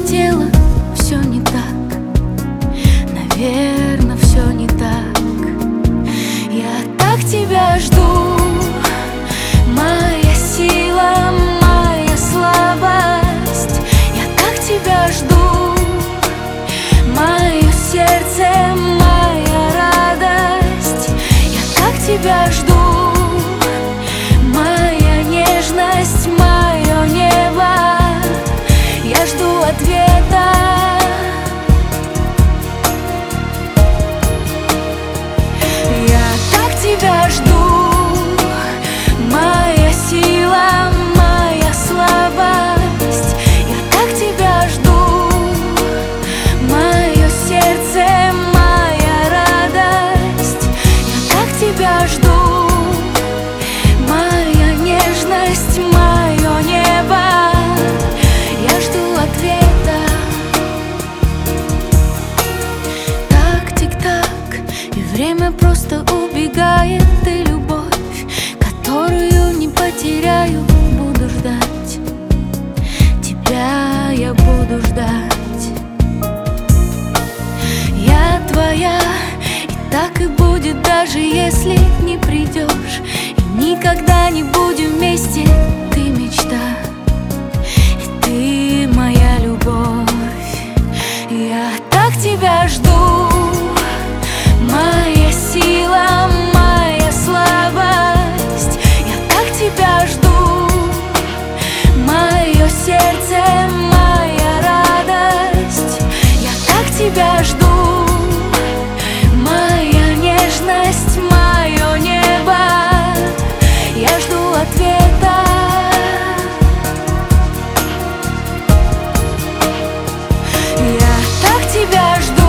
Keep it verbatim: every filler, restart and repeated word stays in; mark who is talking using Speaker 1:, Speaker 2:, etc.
Speaker 1: хотела, все не так. Наверно, все не так. Я так тебя жду, моя сила, моя слабость. Я так тебя жду, мое сердце, моя радость. Я так тебя жду, моя нежность, мое небо. Я жду ответа. Я так тебя жду, моя сила, моя слабость. Я так тебя жду, мое сердце, моя радость. Я так тебя жду, моя нежность, мое небо. Я жду ответа. Так, тик-так, и время просто убегает. И любовь, которую не потеряю, буду ждать. Тебя я буду ждать. Я твоя, и так и будет, даже если не придешь. И никогда не будем вместе. Ты мечта, и ты моя любовь. Я так тебя жду, моя сила, моя слабость. Я так тебя жду, мое сердце, моя радость. Я так тебя жду, моя нежность, мое небо. Я жду ответа. Я так тебя жду.